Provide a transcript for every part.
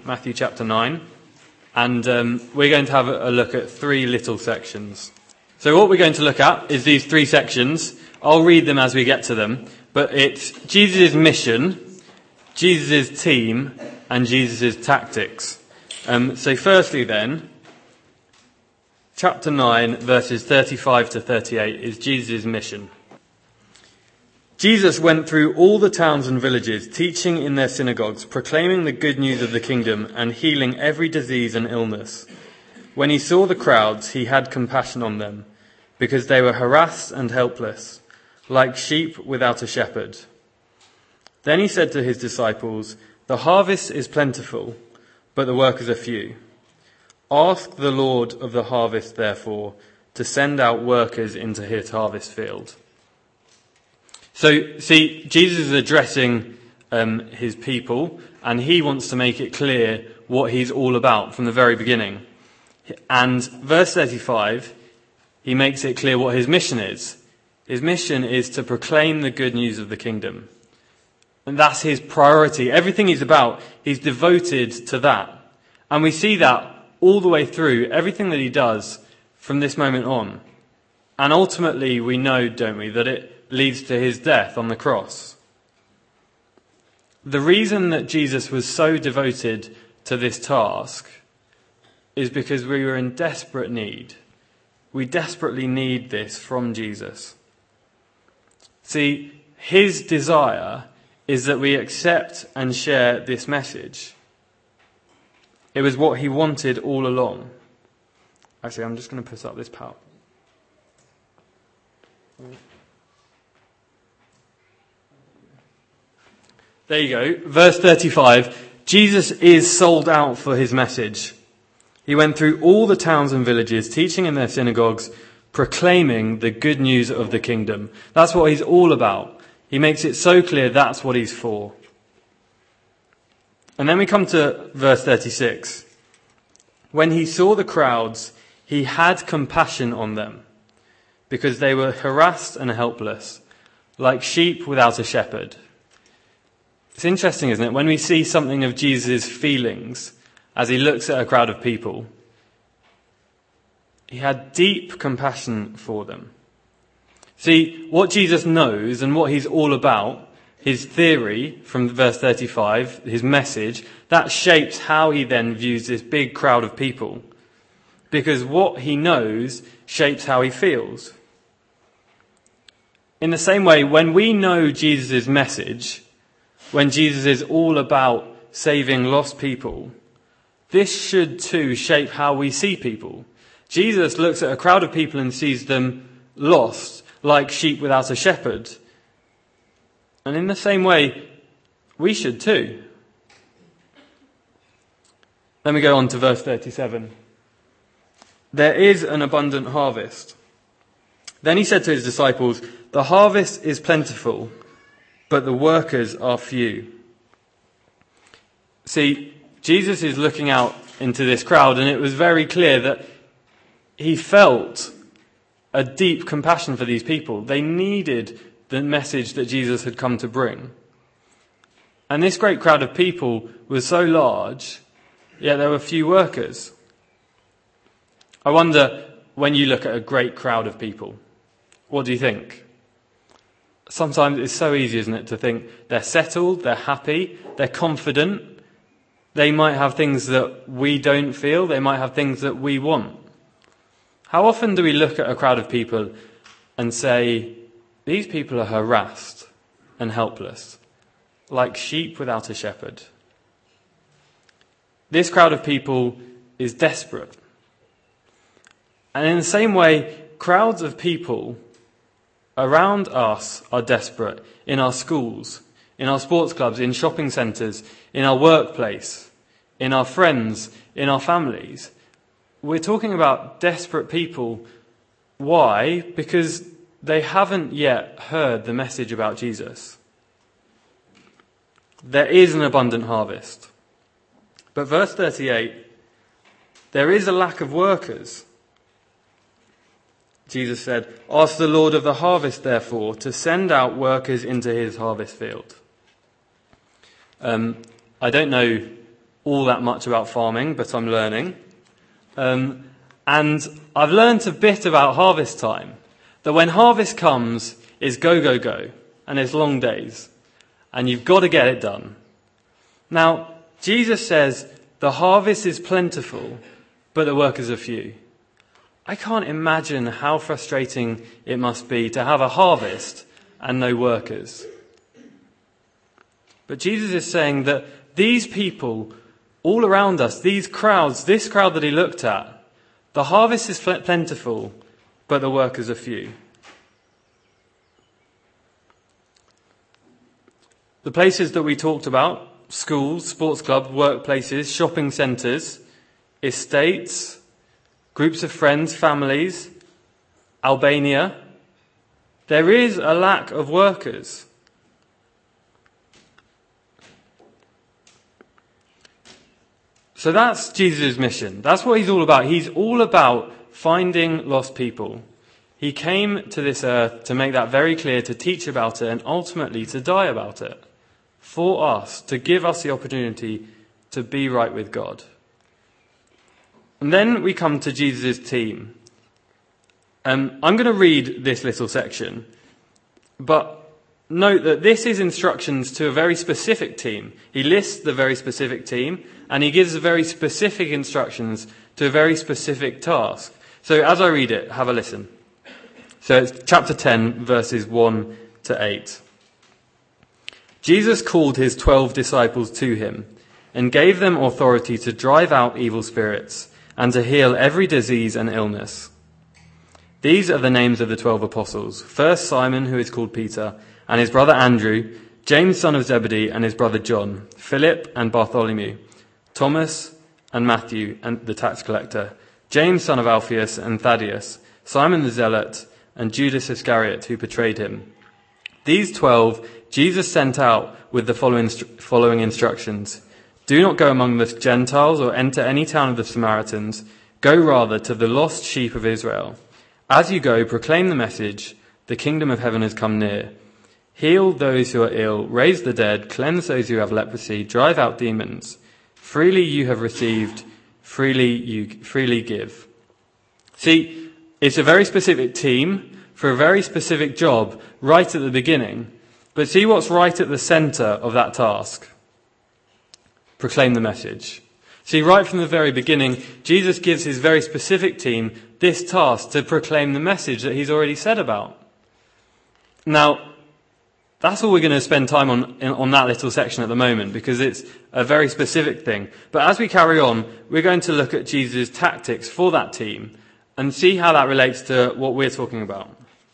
Matthew chapter 9, and we're going to have a look at three little sections. So what we're going to look at is these three sections. I'll read them as we get to them, but it's Jesus' mission, Jesus' team, and Jesus' tactics. So firstly then, chapter 9, verses 35 to 38 is Jesus' mission. Jesus went through all the towns and villages, teaching in their synagogues, proclaiming the good news of the kingdom, and healing every disease and illness. When he saw the crowds, he had compassion on them, because they were harassed and helpless, like sheep without a shepherd. Then he said to his disciples, "The harvest is plentiful, but the workers are few. Ask the Lord of the harvest, therefore, to send out workers into his harvest field." So, see, Jesus is addressing his people, and he wants to make it clear what he's all about from the very beginning. And verse 35, he makes it clear what his mission is. His mission is to proclaim the good news of the kingdom. And that's his priority. Everything he's about, he's devoted to that. And we see that all the way through, everything that he does from this moment on. And ultimately, we know, don't we, that it leads to his death on the cross. The reason that Jesus was so devoted to this task is because we were in desperate need. We desperately need this from Jesus. See, his desire is that we accept and share this message. It was what he wanted all along. Actually, I'm just going to put up this part. There you go. Verse 35. Jesus is sold out for his message. He went through all the towns and villages, teaching in their synagogues, proclaiming the good news of the kingdom. That's what he's all about. He makes it so clear that's what he's for. And then we come to verse 36. When he saw the crowds, he had compassion on them, because they were harassed and helpless, like sheep without a shepherd. It's interesting, isn't it? When we see something of Jesus' feelings as he looks at a crowd of people, he had deep compassion for them. See, what Jesus knows and what he's all about, his theory from verse 35, his message, that shapes how he then views this big crowd of people. Because what he knows shapes how he feels. In the same way, when we know Jesus' message, when Jesus is all about saving lost people, this should too shape how we see people. Jesus looks at a crowd of people and sees them lost, like sheep without a shepherd. And in the same way, we should too. Then we go on to verse 37. There is an abundant harvest. Then he said to his disciples, "The harvest is plentiful, but the workers are few." See, Jesus is looking out into this crowd, and it was very clear that he felt a deep compassion for these people. They needed the message that Jesus had come to bring. And this great crowd of people was so large, yet there were few workers. I wonder, when you look at a great crowd of people, what do you think? Sometimes it's so easy, isn't it, to think they're settled, they're happy, they're confident. They might have things that we don't feel. They might have things that we want. How often do we look at a crowd of people and say, these people are harassed and helpless, like sheep without a shepherd? This crowd of people is desperate. And in the same way, crowds of people around us are desperate, in our schools, in our sports clubs, in shopping centres, in our workplace, in our friends, in our families. We're talking about desperate people. Why? Because they haven't yet heard the message about Jesus. There is an abundant harvest. But verse 38, there is a lack of workers. Jesus said, "Ask the Lord of the harvest, therefore, to send out workers into his harvest field." I don't know all that much about farming, but I'm learning. And I've learned a bit about harvest time. That when harvest comes, it's go, go, go. And it's long days. And you've got to get it done. Now, Jesus says the harvest is plentiful, but the workers are few. I can't imagine how frustrating it must be to have a harvest and no workers. But Jesus is saying that these people all around us, these crowds, this crowd that he looked at, the harvest is plentiful, but the workers are few. The places that we talked about, schools, sports clubs, workplaces, shopping centres, estates, groups of friends, families, Albania, there is a lack of workers. So that's Jesus' mission. That's what he's all about. He's all about finding lost people. He came to this earth to make that very clear, to teach about it, and ultimately to die about it. For us, to give us the opportunity to be right with God. And then we come to Jesus' team. I'm going to read this little section, but note that this is instructions to a very specific team. He lists the very specific team, and he gives very specific instructions to a very specific task. So as I read it, have a listen. So it's chapter 10, verses 1 to 8. Jesus called his 12 disciples to him and gave them authority to drive out evil spirits and to heal every disease and illness. These are the names of the 12 apostles. First Simon, who is called Peter, and his brother Andrew, James son of Zebedee and his brother John, Philip and Bartholomew, Thomas and Matthew and the tax collector, James son of Alphaeus and Thaddeus, Simon the Zealot, and Judas Iscariot, who betrayed him. These 12 Jesus sent out with the following instructions. Do not go among the Gentiles or enter any town of the Samaritans. Go rather to the lost sheep of Israel. As you go, proclaim the message, the kingdom of heaven has come near. Heal those who are ill, raise the dead, cleanse those who have leprosy, drive out demons. Freely you have received, freely give. See, it's a very specific team for a very specific job right at the beginning. But see what's right at the centre of that task. Proclaim the message. See, right from the very beginning, Jesus gives his very specific team this task to proclaim the message that he's already said about. Now, that's all we're going to spend time on that little section at the moment, because it's a very specific thing. But as we carry on, we're going to look at Jesus' tactics for that team and see how that relates to what we're talking about.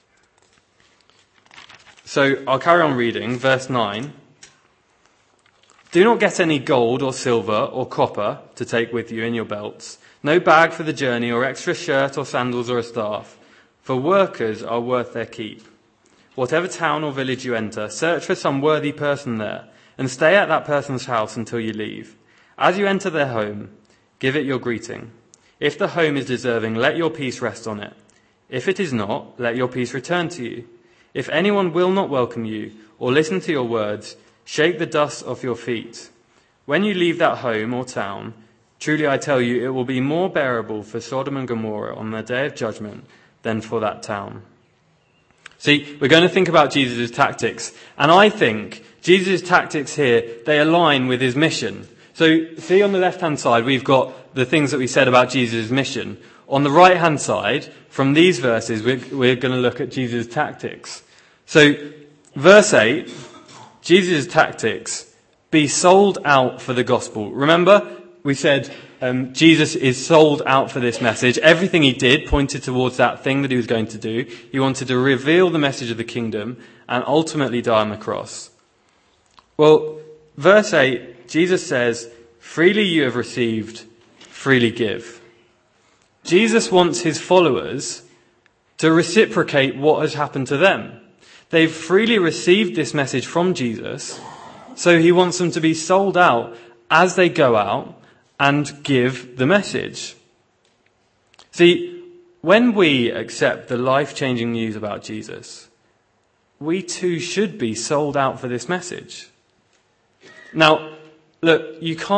So I'll carry on reading, verse 9. Do not get any gold or silver or copper to take with you in your belts, no bag for the journey or extra shirt or sandals or a staff, for workers are worth their keep. Whatever town or village you enter, search for some worthy person there, and stay at that person's house until you leave. As you enter their home, give it your greeting. If the home is deserving, let your peace rest on it. If it is not, let your peace return to you. If anyone will not welcome you or listen to your words, shake the dust off your feet. When you leave that home or town, truly I tell you, it will be more bearable for Sodom and Gomorrah on the day of judgment than for that town. See, we're going to think about Jesus' tactics, and I think Jesus' tactics here, they align with his mission. So, see on the left-hand side, we've got the things that we said about Jesus' mission. On the right-hand side, from these verses, we're going to look at Jesus' tactics. So, verse 8, Jesus' tactics, be sold out for the gospel. Remember, we said Jesus is sold out for this message. Everything he did pointed towards that thing that he was going to do. He wanted to reveal the message of the kingdom and ultimately die on the cross. Well, verse 8, Jesus says, freely you have received, freely give. Jesus wants his followers to reciprocate what has happened to them. They've freely received this message from Jesus, so he wants them to be sold out as they go out and give the message. See, when we accept the life-changing news about Jesus, we too should be sold out for this message. Now, look, you can't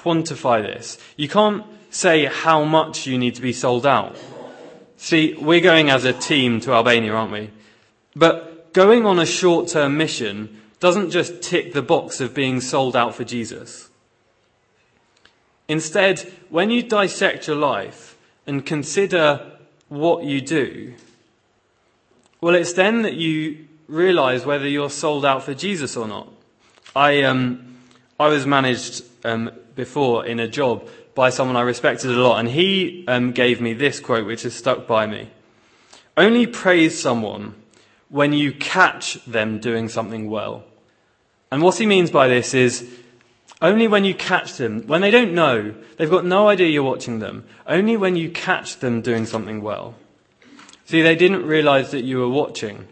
quantify this. You can't say how much you need to be sold out. See, we're going as a team to Albania, aren't we? But going on a short-term mission doesn't just tick the box of being sold out for Jesus. Instead, when you dissect your life and consider what you do, well, it's then that you realize whether you're sold out for Jesus or not. I was managed before in a job by someone I respected a lot, and he gave me this quote which has stuck by me. Only praise someone when you catch them doing something well. And what he means by this is only when you catch them, when they don't know, they've got no idea you're watching them, only when you catch them doing something well. See, they didn't realize that you were watching.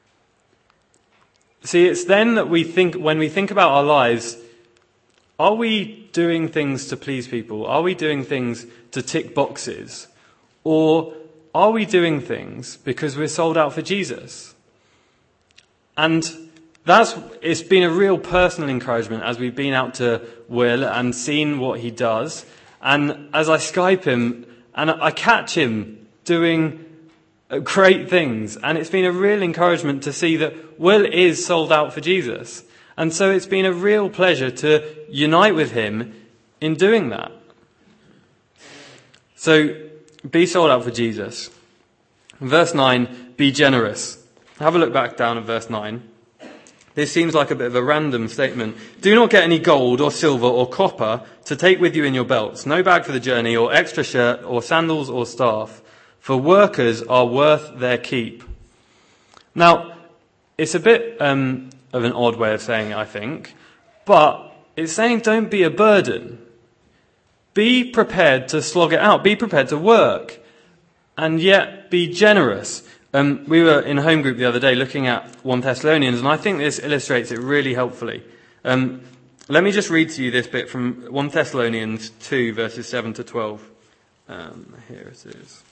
See, it's then that we think, when we think about our lives, are we doing things to please people? Are we doing things to tick boxes? Or are we doing things because we're sold out for Jesus? And it's been a real personal encouragement as we've been out to Will and seen what he does. And as I Skype him, and I catch him doing great things. And it's been a real encouragement to see that Will is sold out for Jesus. And so it's been a real pleasure to unite with him in doing that. So be sold out for Jesus. Verse 9, be generous. Have a look back down at verse 9. This seems like a bit of a random statement. Do not get any gold or silver or copper to take with you in your belts, no bag for the journey or extra shirt or sandals or staff, for workers are worth their keep. Now, it's a bit of an odd way of saying it, I think, but it's saying don't be a burden. Be prepared to slog it out. Be prepared to work, and yet be generous. We were in a home group the other day looking at 1 Thessalonians, and I think this illustrates it really helpfully. Let me just read to you this bit from 1 Thessalonians 2, verses 7 to 12. Here it is.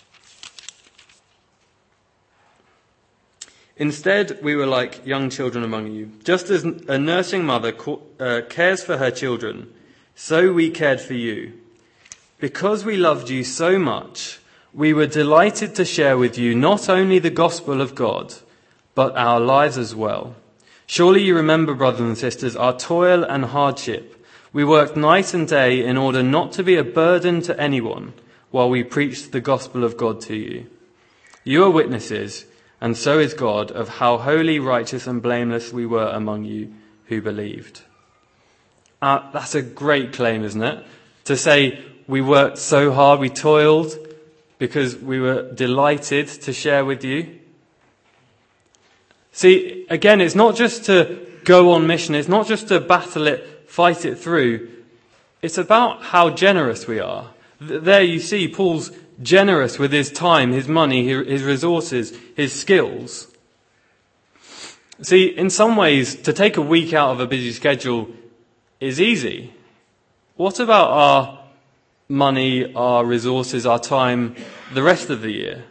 Instead, we were like young children among you. Just as a nursing mother cares for her children, so we cared for you. Because we loved you so much, we were delighted to share with you not only the gospel of God, but our lives as well. Surely you remember, brothers and sisters, our toil and hardship. We worked night and day in order not to be a burden to anyone while we preached the gospel of God to you. You are witnesses, and so is God, of how holy, righteous and blameless we were among you who believed. That's a great claim, isn't it? To say we worked so hard, we toiled, because we were delighted to share with you. See, again, it's not just to go on mission. It's not just to battle it, fight it through. It's about how generous we are. There you see Paul's generous with his time, his money, his resources, his skills. See, in some ways, to take a week out of a busy schedule is easy. What about our money, our resources, our time, the rest of the year?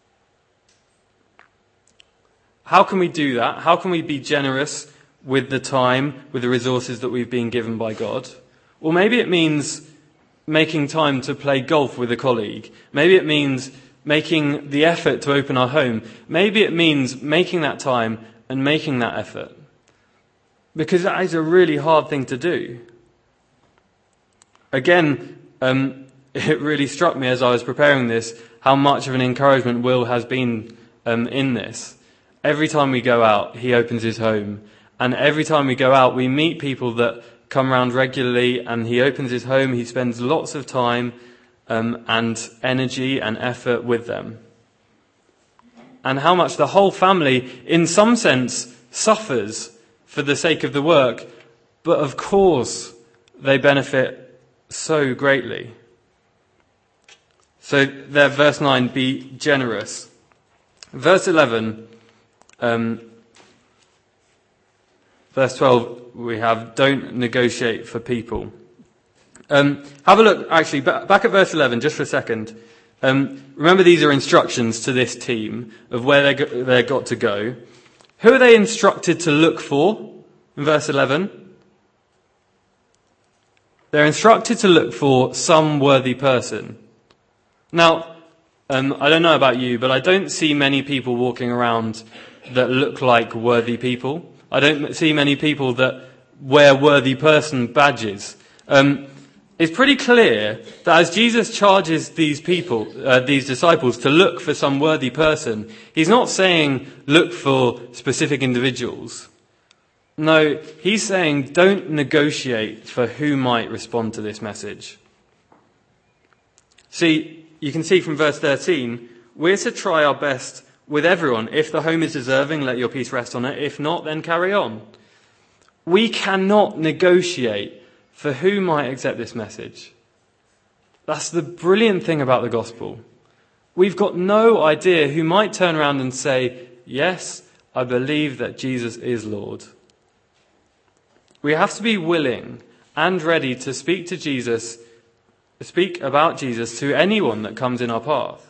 How can we do that? How can we be generous with the time, with the resources that we've been given by God? Well, maybe it means making time to play golf with a colleague. Maybe it means making the effort to open our home. Maybe it means making that time and making that effort. Because that is a really hard thing to do. Again, it really struck me as I was preparing this how much of an encouragement Will has been in this. Every time we go out, he opens his home. And every time we go out, we meet people that come round regularly, and he opens his home. He spends lots of time and energy and effort with them. And how much the whole family, in some sense, suffers for the sake of the work. But of course, they benefit so greatly. So there, verse 9, be generous. Verse 11, verse 12, we have don't negotiate for people. Have a look, actually, back at verse 11, just for a second. Remember, these are instructions to this team of where they're got to go. Who are they instructed to look for in verse 11? They're instructed to look for some worthy person. Now, I don't know about you, but I don't see many people walking around that look like worthy people. I don't see many people that wear worthy person badges. It's pretty clear that as Jesus charges these disciples to look for some worthy person, he's not saying look for specific individuals. No, he's saying don't negotiate for who might respond to this message. See, you can see from verse 13, we're to try our best with everyone. If the home is deserving, let your peace rest on it. If not, then carry on. We cannot negotiate for who might accept this message. That's the brilliant thing about the gospel. We've got no idea who might turn around and say, yes, I believe that Jesus is Lord. We have to be willing and ready to speak about Jesus to anyone that comes in our path.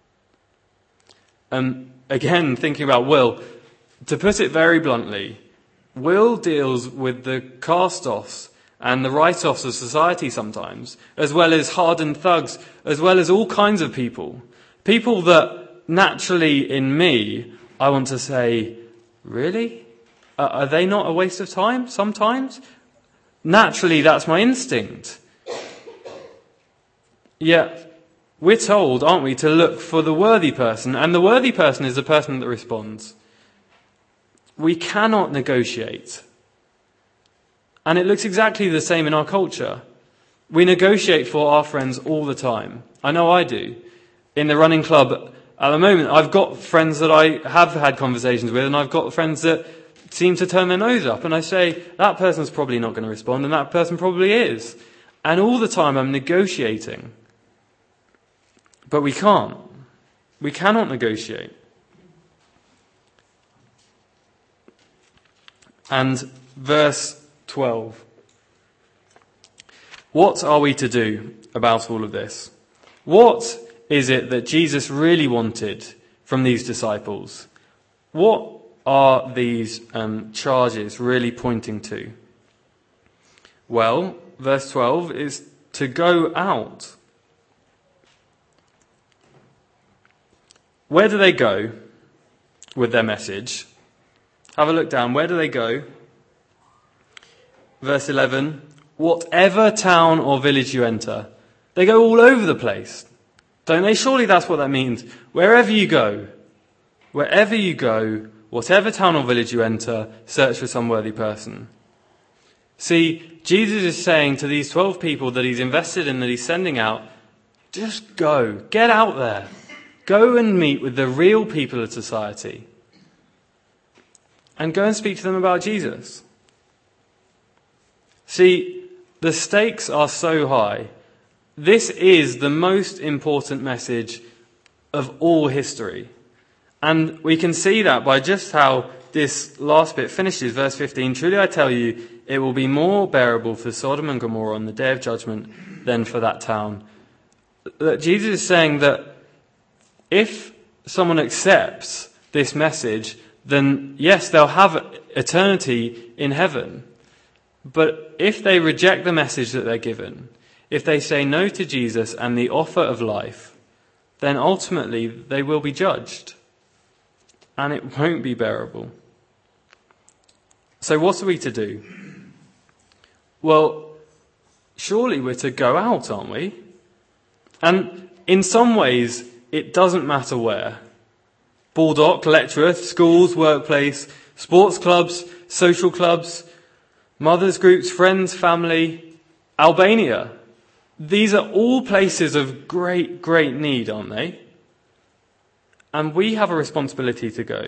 Again, thinking about Will, to put it very bluntly, Will deals with the cast-offs and the write-offs of society sometimes, as well as hardened thugs, as well as all kinds of people. People that naturally in me, I want to say, really? Are they not a waste of time sometimes? Naturally, that's my instinct. Yet, we're told, aren't we, to look for the worthy person, and the worthy person is the person that responds. We cannot negotiate. And it looks exactly the same in our culture. We negotiate for our friends all the time. I know I do. In the running club at the moment, I've got friends that I have had conversations with, and I've got friends that seem to turn their nose up, and I say, that person's probably not going to respond, and that person probably is. And all the time I'm negotiating. But we can't. We cannot negotiate. And verse 12. What are we to do about all of this? What is it that Jesus really wanted from these disciples? What are these charges really pointing to? Well, verse 12 is to go out. Where do they go with their message? Have a look down. Where do they go? Verse 11, whatever town or village you enter. They go all over the place, don't they? Surely that's what that means. Wherever you go, whatever town or village you enter, search for some worthy person. See, Jesus is saying to these 12 people that he's invested in, that he's sending out, just go, get out there. Go and meet with the real people of society. And go and speak to them about Jesus. See, the stakes are so high. This is the most important message of all history. And we can see that by just how this last bit finishes, verse 15. Truly I tell you, it will be more bearable for Sodom and Gomorrah on the day of judgment than for that town. That Jesus is saying that if someone accepts this message, then yes, they'll have eternity in heaven. But if they reject the message that they're given, if they say no to Jesus and the offer of life, then ultimately they will be judged. And it won't be bearable. So what are we to do? Well, surely we're to go out, aren't we? And in some ways, it doesn't matter where. Baldock, Letchworth, schools, workplace, sports clubs, social clubs, mothers' groups, friends, family, Albania. These are all places of great, great need, aren't they? And we have a responsibility to go.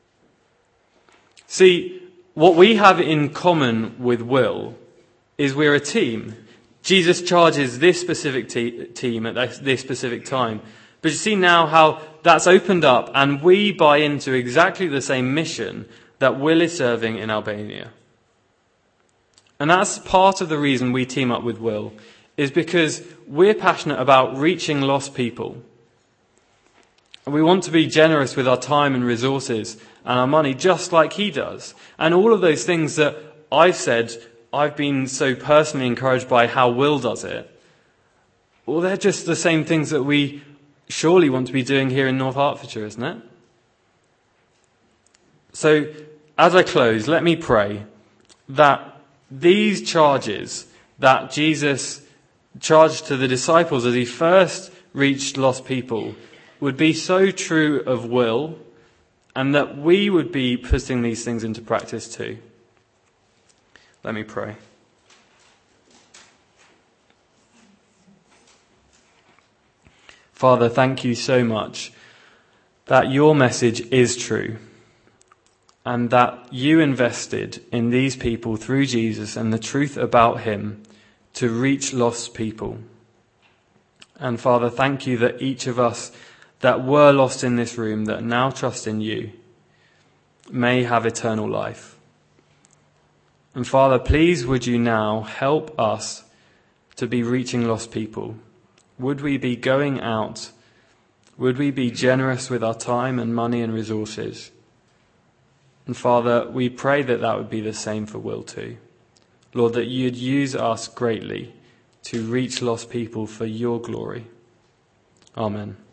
See, what we have in common with Will is we're a team. Jesus charges this specific team at this specific time. But you see now how that's opened up and we buy into exactly the same mission that Will is serving in Albania. And that's part of the reason we team up with Will, is because we're passionate about reaching lost people. And we want to be generous with our time and resources and our money just like he does. And all of those things that I've said I've been so personally encouraged by how Will does it, well, they're just the same things that we surely want to be doing here in North Hertfordshire, isn't it? So, as I close, let me pray that these charges that Jesus charged to the disciples as he first reached lost people would be so true of Will, and that we would be putting these things into practice too. Let me pray. Father, thank you so much that your message is true, and that you invested in these people through Jesus and the truth about him to reach lost people. And Father, thank you that each of us that were lost in this room, that now trust in you, may have eternal life. And Father, please would you now help us to be reaching lost people? Would we be going out? Would we be generous with our time and money and resources? And Father, we pray that that would be the same for Will too. Lord, that you'd use us greatly to reach lost people for your glory. Amen.